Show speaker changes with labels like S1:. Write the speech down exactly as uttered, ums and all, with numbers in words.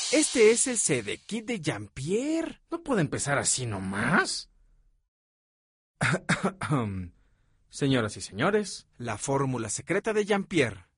S1: Este es el Sedekit de Jean-Pierre.
S2: ¿No puede empezar así nomás?
S1: Señoras y señores, la fórmula secreta de Jean-Pierre.